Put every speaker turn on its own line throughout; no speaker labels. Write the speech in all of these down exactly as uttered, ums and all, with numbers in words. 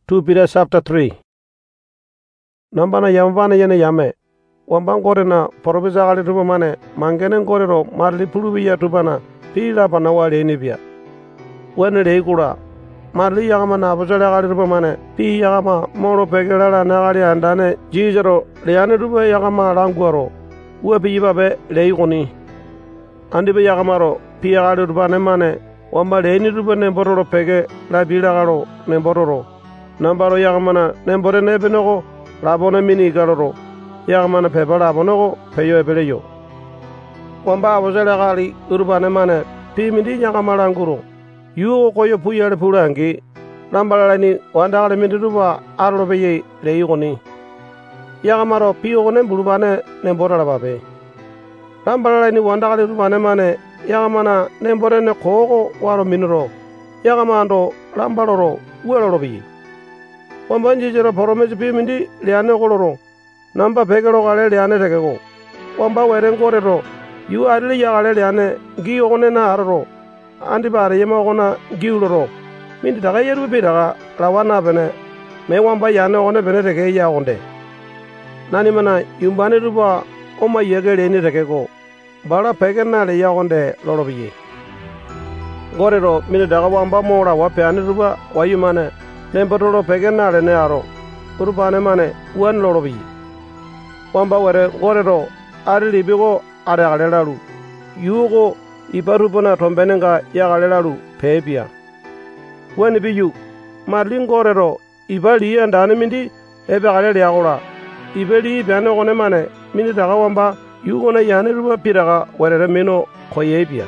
Second Peter chapter three. Nambana yamvana yene yame. Wambang korena porobisa kali tupa mane mangenen korero marli pulubiya tupana pila panawali enibia. Wene de kura marli yagama na abusale kali tupa mane pi yagama moro pekela na kali andane jijero leane tupa yagama ranguaro uwe pi yibabe leikoni. Andi be yagamaro pi kali tupa ne mane wamba leini tupa ne bororo peke la pila karo ne bororo. Nambaro yagamana ne bore ne benoko labona mini garoro. Yagamana pepa labonogo peyo ebeleyo. Wamba abusale kali tupa ne mane pi mindi yagamala nguro. Yugo koyo puyale pulangi nambalani wandale minduba arlo beye leigoni yagamaro piogone bulubane ne borala babe nambalani wandale rubane mane yagamana ne borene kogo waro minuro yagamando lambaloro weloro bi wambanji jero poromeji pi mindi liane goloro namba pegero gale liane tegego wamba weren korero yu arili yagale liane giyogone na arro andi bare yema gona giuloro mindi daga yeru be daga lawana bene me wamba yane gona bene tege ya gonde nani mana yumbane ruba oma yegele ni tege go bara pegena le ya gonde loro biye gorero mindi daga wamba mora wa pe ani ruba wayumane ne bodoro pegena le ne aro ruba ne mane wan loro biye wamba were gorero ari libigo are ale lalu yugo ibarubona tombenenga yagalelalu pebia wani biyu marlingorero ibali andane mindi ebe galele yagola ibeli bane gone mane mindi daga wamba yugona yane ruba piraga werere mino koyebia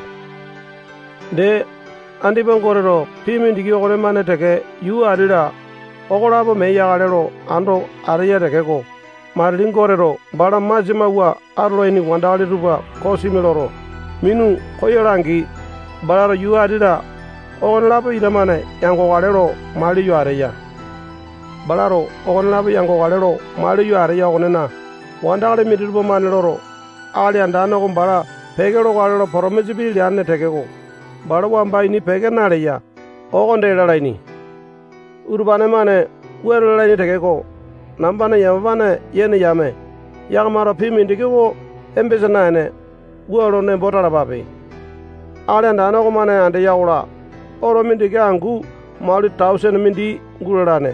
de andi bangorero pimindi gi gone mane teke yu arira ogolabo me yagalelo ando ariya teke go marlingorero bala majima wa arloini wandali ruba kosimiloro minu koyorangi balaro yuadira ogon labo idamane yango galero mali yuareya balaro ogon labo yango galero mali yuareya onena wandagale midirbo maneloro ali andano go bala pegero galero poromejibi lianne tegego balo wamba ini pege nareya ogon de lalaini urbane mane wero lalaini tegego nambane yamane yene yame yagmaro pimindigego embezanaine guaro ne botala babe ale ndana ko mane ande yaula oro mindi ke angu mali thousand mindi gurane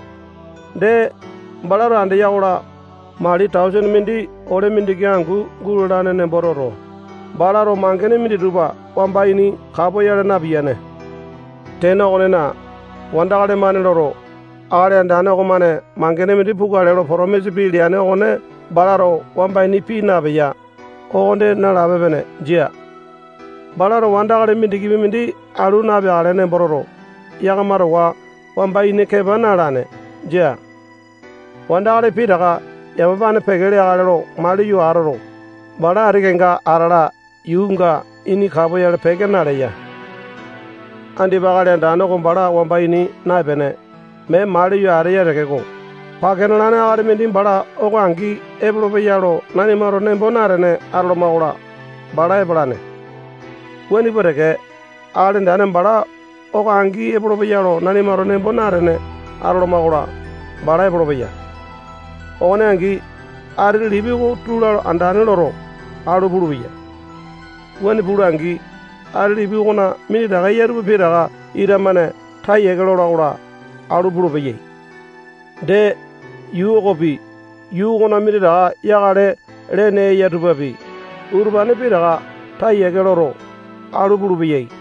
de balaro ande yaula mali thousand mindi ore mindi ke angu gurane ne bororo balaro mangene mindi ruba wambaini khabo yale na biyane tena onena wandagale mane loro ale ndana ko mane mangene mindi pugale ro promesi biliane one balaro wambaini pina beya ogonde na labe bene jia balaro wandagale mindi gibi mindi alu na be ale ne bororo yagamaro wa wamba ine ke banarane jia wandagale pidaga yamabane pegele alero mali yu aroro bala arigenga arara yunga ini khabo yale pegenare ya andi bagale ndano ko bala wamba ini na bene me mali yu ariya regego pakenana ari mindi bala ogo angi eblo be yalo nani maro ne bonare ne arlo maula bala e balane wani boreke ari ndane bala ogo angi eblo be yalo nani maro ne bonare ne arlo maula bala e blo be ya one angi ari libi go tula andane loro alu bulu be ya wani bulu angi ari libi go na mini daga yeru be daga ira mane taye gelo laura alu bulu be ye de yugo bi yugo na miri daga yagare rene yatuba bi urbane bi daga ta yegeloro alu bulu bi yei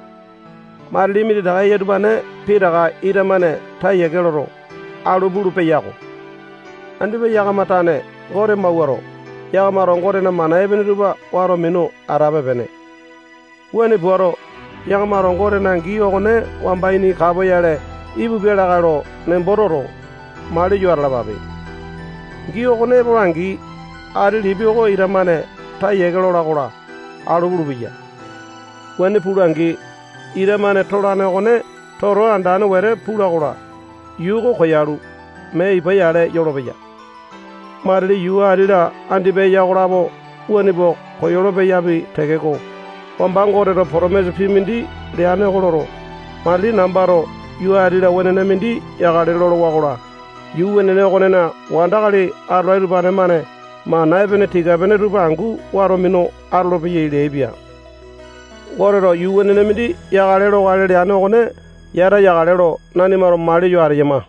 marli miri daga yatuba ne pi daga iramane ta yegeloro alu bulu pe yago andi be yaga matane gore mawaro yaga maro gore na mana ebene ruba waro mino arabe bene wani boro yaga maro gore na ngiyo ne wambaini khabo yale ibu be daga ro ne bororo mali yuarla babe giyo gone borangi ari libigo iramane ta yegelo la gora alu burubiya wani purangi iramane torane gone toro andane were pura gora yugo khoyaru me ibayale yorobeya marli yuarira andi be yagora bo wani bo khoyorobe yabi tegego wambangore ro promise pimindi leane gororo marli nambaro yu arira wenene mindi yakale lolo wakula yu wenene konena wandakali arlo rubane mane ma naibene tiga bene ruba angu waro mino arlo piye lebia gorero yu wenene mindi yakale lo gale ane kone yara yakale lo nani maro mali yu ariyama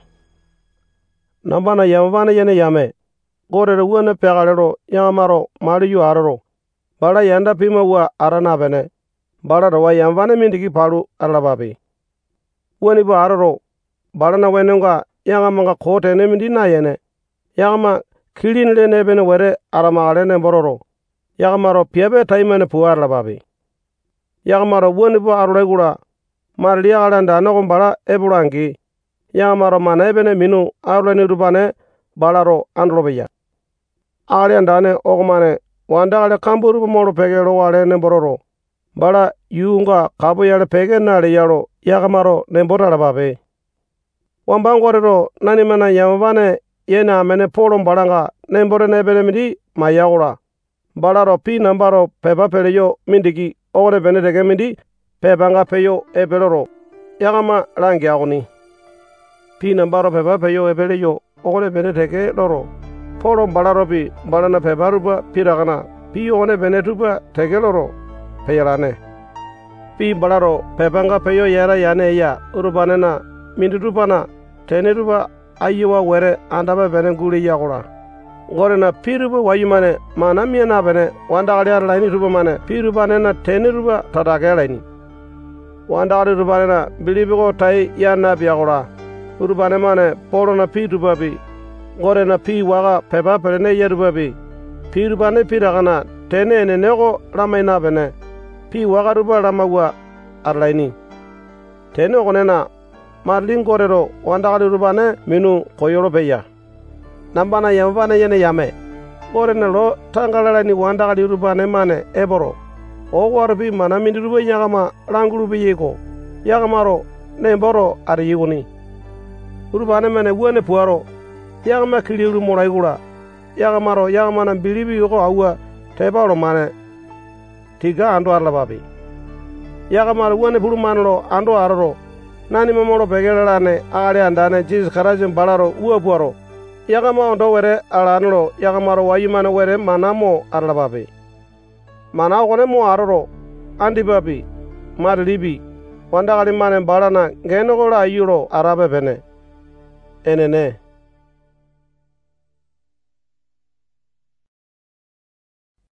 nambana yamvana yene yame gorero wene pegale lo yagamaro mali yu araro bala yanda pima wa arana bene bala rawa yamvana mindiki palu arlababi wani ba araro bala na wenenga yagamanga kote ne mindi na yene yagama kilin le ne bene were aramagale ne bororo yagamaro piebe taimane pu arlababi yagamaro wani ba arle gura marli yagalanda no bala eburangi yagamaro mana bene minu arle ni rubane balaro androbeya ale andane ogmane wandagale kamburu moro pegelo wale ne bororo bala yunga kabo yale pege nale yalo yagamaro ne borara babe wambangorero nani mana yamvane yena amene polom balanga ne bore ne bene midi mayagura balaro pi nambaro peba peleyo mindiki ogore bene dege mindi pebanga peyo ebeloro yagama rangi agoni pi nambaro peba peyo ebeleyo ogore bene dege loro polom balaro pi balana pebaruba piragana pi ogone bene tuba tege loro peyalane pi balaro pebanga peyo yera yane ya urubanena mindutupana tenetuba ayiwa were andaba bene guli yagura gorena piruba wayumane mana miena bene wandagale arlaini tuba mane pirubanena tenetuba tadagelaini wandagale rubanena bilibigo tai yana biagura urubane mane porona pi tuba bi gorena pi waga peba pelene yeruba bi pirubane piragana tene nenego ramaina bene pi waga ruba ramawa arlaini tene gonena marlin gorero wandagale rubane minu koyoro beya nambana yamvane yene yame gorena lo tangalalani wandagale rubane mane eboro o warbi mana mindi ruba yagama rangulu biyego yagamaro ne boro ari yiguni rubane mane wone puaro yagama kiliru moraigura yagamaro yagamana bilibi yogo awa tebaro mane tiga ando arlababi yagamaro wone buru manlo ando araro nani mamoro begelane ale andane jis kharajin balaro uwa buaro yagama ondo were alanlo yagamaro wayimana were manamo arlababi mana gone mo araro andi babi marlibi wandagale mane balana ngeno gola ayuro arabe bene enene